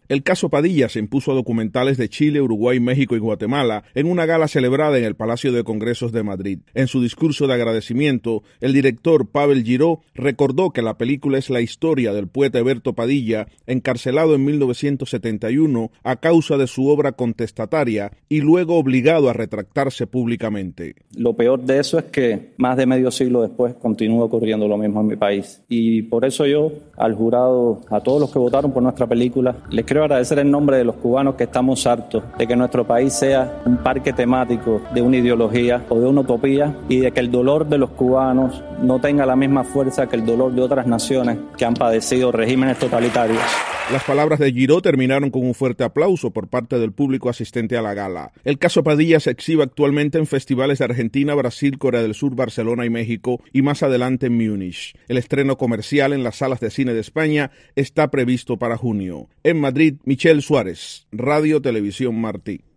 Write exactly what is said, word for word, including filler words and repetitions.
El caso Padilla se impuso a documentales de Chile, Uruguay, México y Guatemala en una gala celebrada en el Palacio de Congresos de Madrid. En su discurso de agradecimiento, el director Pavel Giró recordó que la película es la historia del poeta Heberto Padilla, encarcelado en mil novecientos setenta y uno a causa de su obra contestataria y luego obligado a retractarse públicamente. Lo peor de eso es que más de medio siglo después continúa ocurriendo lo mismo en mi país. Y por eso yo, al jurado, a todos los que votaron por nuestra película, les quiero agradecer en nombre de los cubanos que estamos hartos de que nuestro país sea un parque temático de una ideología o de una utopía y de que el dolor de los cubanos no tenga la misma fuerza que el dolor de otras naciones que han padecido regímenes totalitarios. Las palabras de Giró terminaron con un fuerte aplauso por parte del público asistente a la gala. El caso Padilla se exhibe actualmente en festivales de Argentina, Brasil, Corea del Sur, Barcelona y México, y más adelante en Múnich. El estreno comercial en las salas de cine de España está previsto para junio. En Madrid, Michel Suárez, Radio Televisión Martí.